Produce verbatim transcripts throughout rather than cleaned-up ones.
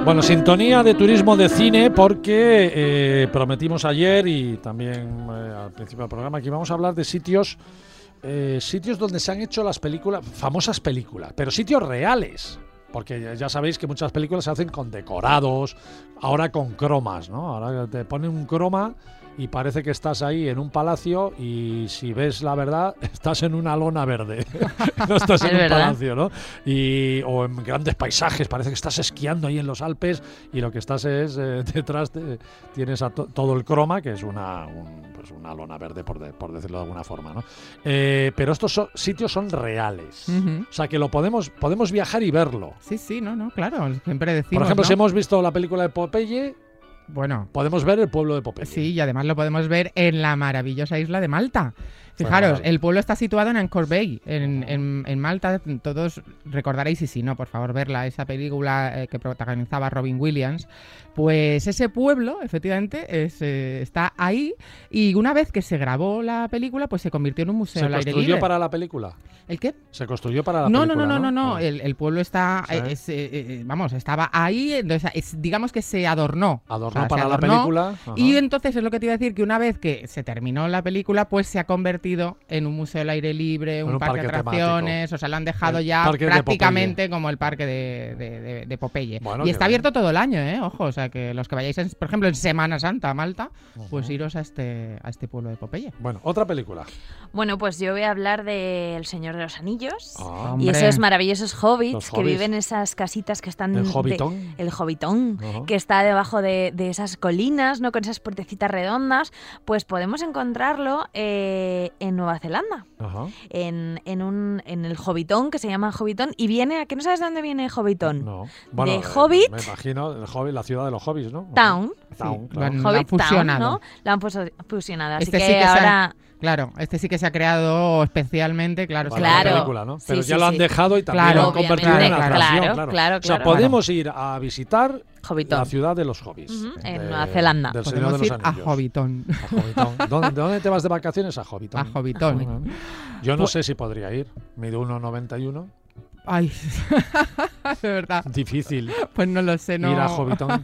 Bueno, sintonía de turismo de cine porque eh, prometimos ayer y también eh, al principio del programa que íbamos a hablar de sitios eh, sitios donde se han hecho las películas, famosas películas, pero sitios reales. Porque ya sabéis que muchas películas se hacen con decorados, ahora con cromas, ¿no? Ahora te ponen un croma y parece que estás ahí en un palacio y si ves la verdad, estás en una lona verde. No estás en un verdad. palacio, ¿no? Y, o en grandes paisajes, parece que estás esquiando ahí en los Alpes y lo que estás es, eh, detrás de, tienes a to, todo el croma, que es una, un, pues una lona verde, por, de, por decirlo de alguna forma, ¿no? Eh, pero estos son, sitios son reales. Uh-huh. O sea, que lo podemos, podemos viajar y verlo. Sí, sí, no, no, claro, siempre decimos, Por ejemplo, ¿no? si hemos visto la película de Popeye, bueno, podemos ver el pueblo de Popeye. sí, y además lo podemos ver en la maravillosa isla de Malta. Fijaros, Fenomenal. el pueblo está situado en Anchor Bay, en, en, en Malta. Todos recordaréis, y si no, por favor, verla, esa película eh, que protagonizaba Robin Williams. Pues ese pueblo, efectivamente, es, eh, está ahí. Y una vez que se grabó la película, pues se convirtió en un museo ¿Se al aire construyó libre. para la película? ¿El qué? ¿Se construyó para la No, película? no, no, no, no, no. Ah. El, el pueblo está, Sí. eh, es, eh, eh, vamos, estaba ahí, entonces es- digamos que se adornó. Adornó O sea, para se la adornó. película. Ajá. Y entonces es lo que te iba a decir, que una vez que se terminó la película, pues se ha convertido en un museo al aire libre, un, un parque de parque atracciones, temático. o sea, lo han dejado El ya parque de prácticamente como el parque de, de, de- de Popeye. Bueno, y qué está bien. abierto todo el año, ¿eh? Ojo, o sea, que los que vayáis, en- por ejemplo, en Semana Santa a Malta, pues Ujú. iros a este, a este pueblo de Popeye. Bueno, otra película. Bueno, pues yo voy a hablar de El Señor de los Anillos. Ah, Hombre. Y esos maravillosos hobbits Los que hobbits. viven en esas casitas que están... El de- Hobbitón. el Hobbitón, Ajá. que está debajo de, de esas colinas, ¿no? Con esas puertecitas redondas. Pues podemos encontrarlo eh, en Nueva Zelanda. Ajá. En, en, un, en el Hobbitón, que se llama Hobbitón. Y viene... ¿A qué no sabes de dónde viene Hobbitón? No. Bueno, De eh, Hobbit. Me imagino, el Hobbit, la ciudad de los hobbits, ¿no? Town. Town, Sí, claro. Lo han Hobbit Town, fusionado. ¿no? Lo han fuso- fusionado. Así Este que, sí que se ha- ahora... Claro, este sí que se ha creado especialmente, claro. Para sí, la Claro. película, ¿no? Sí, Pero sí, ya lo han sí. dejado y también Claro, lo han convertido en obviamente, atracción, claro, claro. claro, O sea, claro. podemos ir a visitar Hobbitón. la ciudad de los hobbits. Ujú, en de- Nueva Zelanda. Del Señor de Podemos los ir a Anillos. Hobbitón. A Hobbitón. ¿Dónde, ¿Dónde te vas de vacaciones? A Hobbitón. A Hobbitón. Yo no Pues- sé si podría ir. Mido uno noventa y uno. Ay, de verdad. Difícil Pues no lo sé, no. ir a Hobbitón.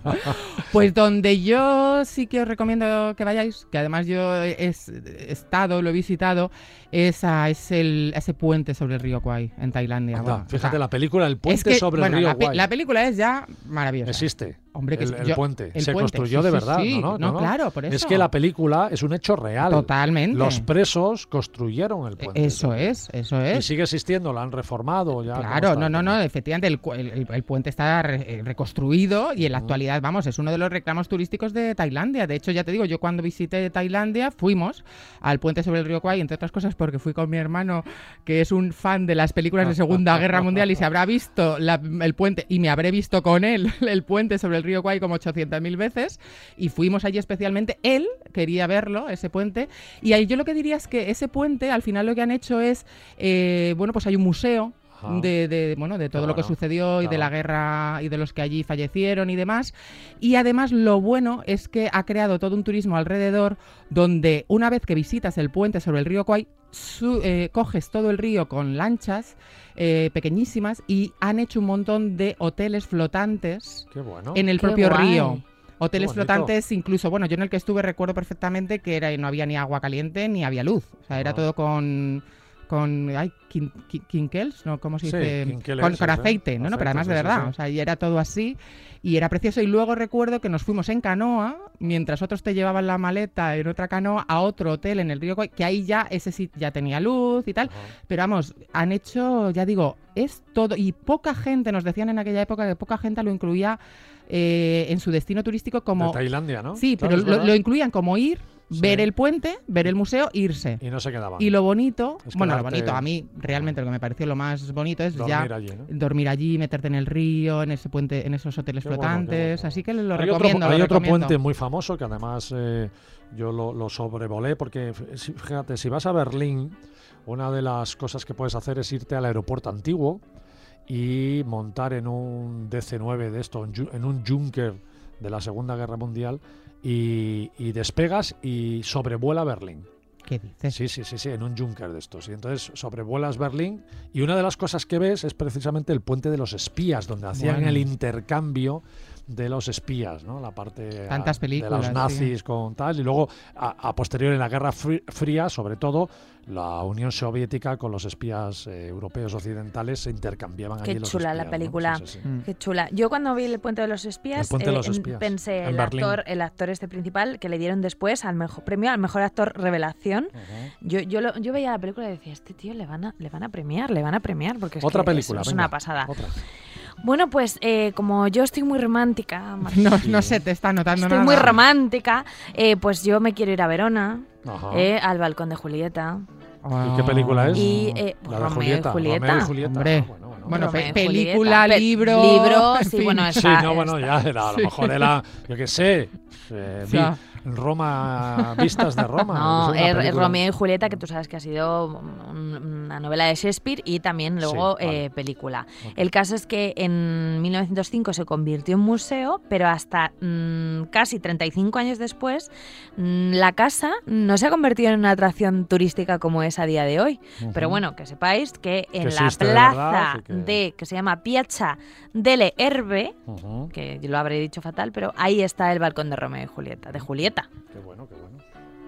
Pues donde yo sí que os recomiendo que vayáis, que además yo he, he estado, lo he visitado, es a es el, ese puente sobre el río Kwai, en Tailandia. Anda, Bueno, o fíjate, sea, la película El puente es que, sobre bueno, el río la, pe- Kwai. la película es ya maravillosa. Existe. Hombre, que el, sí, el yo- puente. el Se puente, construyó sí, de sí, verdad. sí. ¿no? No, claro, por Es eso. que la película es un hecho real. Totalmente. Los presos construyeron el puente. Eso es, eso Y es. sigue existiendo, lo han reformado ya. Claro, ¿cómo no, está? no, no, efectivamente el, cu- el- el- el puente está re- eh, reconstruido y en la Ujú. actualidad, vamos, es uno de los reclamos turísticos de Tailandia. De hecho, ya te digo, yo cuando visité Tailandia fuimos al puente sobre el río Kwai, entre otras cosas porque fui con mi hermano, que es un fan de las películas de Segunda Guerra Mundial y se habrá visto la- el puente, y me habré visto con él el puente sobre el río Kwai como ochocientas mil veces, y fuimos allí especialmente. Él quería verlo, ese puente, y ahí yo lo que diría es que ese puente, al final lo que han hecho es, eh, bueno, pues hay un museo Ajá. de, de, bueno, de todo Qué lo que bueno, sucedió y de claro. la guerra y de los que allí fallecieron y demás. Y además lo bueno es que ha creado todo un turismo alrededor donde una vez que visitas el puente sobre el río Kwai, su- eh, coges todo el río con lanchas eh, pequeñísimas y han hecho un montón de hoteles flotantes Qué bueno. en el Qué propio guay. río. Hoteles bonito. flotantes, incluso, bueno, yo en el que estuve recuerdo perfectamente que era, no había ni agua caliente ni había luz. O sea, era Ah. todo con, con ay, quin- quin- quinquels, ¿no? ¿Cómo se Sí, dice? quinqueles, Con, eso, con ¿eh? aceite, no, no, pero Aceite, además de sí, sí, verdad. sí. O sea, y era todo así y era precioso. Y luego recuerdo que nos fuimos en canoa, mientras otros te llevaban la maleta en otra canoa a otro hotel en el río Kwai, que ahí ya ese sí ya tenía luz y tal. Ajá. Pero vamos, han hecho, ya digo, es todo. Y poca gente, nos decían en aquella época que poca gente lo incluía eh, en su destino turístico como... De Tailandia, ¿no? Sí, Claro, pero es lo, verdad. lo incluían como ir, Sí. ver el puente, ver el museo, irse. Y no se quedaban. Y lo bonito, Es bueno, lo quedarte- bonito, a mí realmente lo que me pareció lo más bonito es Dormir ya allí, ¿no? dormir allí, meterte en el río, en ese puente, en esos hoteles Qué bueno, qué flotantes, bueno. así que lo hay recomiendo. otro, hay lo otro recomiendo. puente muy famoso que además eh, yo lo, lo sobrevolé porque, f- si- fíjate, si vas a Berlín, una de las cosas que puedes hacer es irte al aeropuerto antiguo y montar en un D C nueve de esto, en, ju- en un Junker de la Segunda Guerra Mundial y, y despegas y sobrevuela Berlín. ¿Qué dices? Sí, sí, sí, sí, en un Junker de estos. Y entonces sobrevuelas Berlín y una de las cosas que ves es precisamente el puente de los espías, donde hacían Bueno. el intercambio de los espías, ¿no? La parte Tantas a, películas, de los nazis sí. con tal, y luego a, a posteriori en la Guerra Fría, sobre todo, la Unión Soviética con los espías eh, europeos occidentales se intercambiaban Qué allí los chula espías, la ¿no? película. Sí, sí, sí. Mm. Qué chula. Yo cuando vi El Puente de los Espías, El Puente de los eh, Espías, pensé en el Berlín. actor, el actor este principal que le dieron después al mejor premio al mejor actor revelación. Uh-huh. Yo, yo, lo- yo veía la película y decía, este tío le van a, le van a premiar, le van a premiar, porque es Otra que película, es, es venga, una pasada. otra. Bueno, pues eh, como yo estoy muy romántica, No, Sí. no se te está notando estoy nada. muy romántica, eh, pues yo me quiero ir a Verona, Ajá. eh, al balcón de Julieta. ¿Y qué película es? Y eh, pues, La de Romeo Julieta. y Julieta. Romeo y Julieta. Hombre. Ah, bueno, bueno. Bueno, Romeo pe- y película, Julieta. Pe- libro... libro, en sí, fin. bueno, Sí, esa- no, bueno, esta. ya era, a lo Sí. mejor era, yo qué sé, eh, vi Ya. Roma, vistas de Roma. No, es una es película. Romeo y Julieta, que tú sabes que ha sido un- una novela de Shakespeare y también luego Sí, vale. eh, película. Ok. El caso es que en mil novecientos cinco se convirtió en museo, pero hasta mm, casi treinta y cinco años después mm, la casa no se ha convertido en una atracción turística como es a día de hoy. Ujú. Pero bueno, que sepáis que en Que la existe de plaza verdad y que- de que se llama Piazza delle Erbe, Ujú. que yo lo habré dicho fatal, pero ahí está el balcón de Romeo y Julieta, de Julieta. Qué bueno, qué bueno.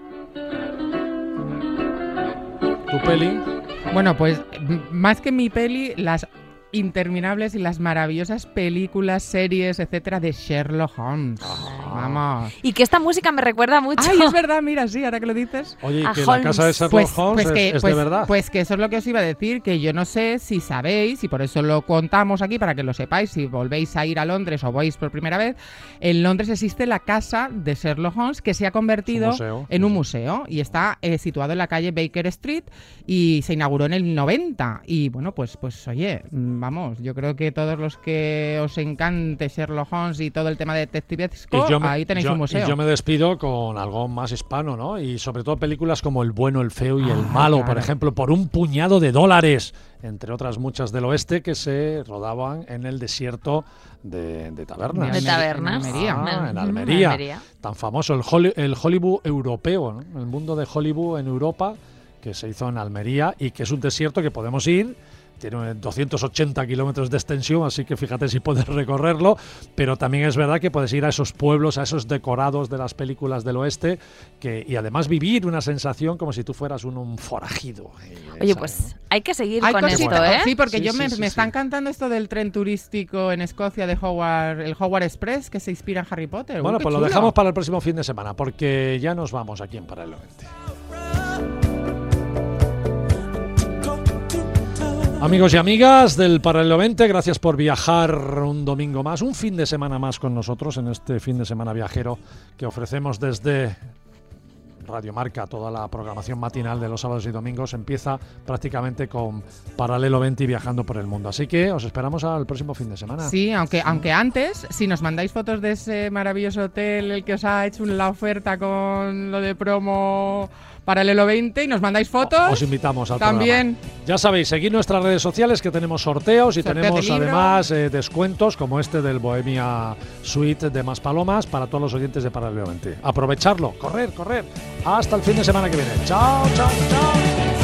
¿Tu peli? Bueno, pues m- más que mi peli, las interminables y las maravillosas películas, series, etcétera, de Sherlock Holmes. Ah. Vamos. Y que esta música me recuerda mucho. Ay, es verdad, mira, sí, ahora que lo dices. Oye, ¿y A que la Holmes. casa de Sherlock Pues, Holmes pues es, que, es pues, de verdad? pues que eso es lo que os iba a decir, que yo no sé si sabéis, y por eso lo contamos aquí para que lo sepáis, si volvéis a ir a Londres o vais por primera vez, en Londres existe la casa de Sherlock Holmes que se ha convertido Es un museo, en sí, un sí. museo y está eh, situado en la calle Baker Street y se inauguró en el noventa. Y bueno, pues, pues oye, mm, vamos, yo creo que todos los que os encante Sherlock Holmes y todo el tema detectivesco, Y yo me- ahí tenéis yo- un museo. Y yo me despido con algo más hispano, ¿no? Y sobre todo películas como El bueno, el feo y el Ah, malo, por claro. ejemplo, por un puñado de dólares, entre otras muchas del oeste, que se rodaban en el desierto de, de Tabernas. De Almería- tabernas. en Almería. Ah, en Ujú, Almería. Tan famoso, el, Holly- el Hollywood europeo, ¿no? El mundo de Hollywood en Europa, que se hizo en Almería y que es un desierto que podemos ir. Tiene doscientos ochenta kilómetros de extensión, así que fíjate si puedes recorrerlo, pero también es verdad que puedes ir a esos pueblos, a esos decorados de las películas del oeste, que, y además vivir una sensación como si tú fueras un, un forajido. Eh, Oye, ¿sabes, pues no? hay que seguir Hay con cositas, esto, ¿eh? sí, porque Sí, yo sí, me, sí, me sí. están cantando esto del tren turístico en Escocia de Howard, el Howard Express, que se inspira en Harry Potter. Uy, Bueno, qué pues lo chulo. dejamos para el próximo fin de semana, porque ya nos vamos aquí en Paralelo veinte. Amigos y amigas del Paralelo veinte, gracias por viajar un domingo más, un fin de semana más con nosotros en este fin de semana viajero que ofrecemos desde Radio Marca. Toda la programación matinal de los sábados y domingos empieza prácticamente con Paralelo veinte y viajando por el mundo. Así que os esperamos al próximo fin de semana. Sí, aunque, aunque antes, si nos mandáis fotos de ese maravilloso hotel, el que os ha hecho la oferta con lo de promo Paralelo veinte, y nos mandáis fotos, Os invitamos al también. programa. Ya sabéis, seguid nuestras redes sociales que tenemos sorteos y Sorteo tenemos de libro. además eh, descuentos como este del Bohemia Suite de Maspalomas para todos los oyentes de Paralelo veinte. Aprovecharlo, correr, correr. Hasta el fin de semana que viene. Chao, chao, chao.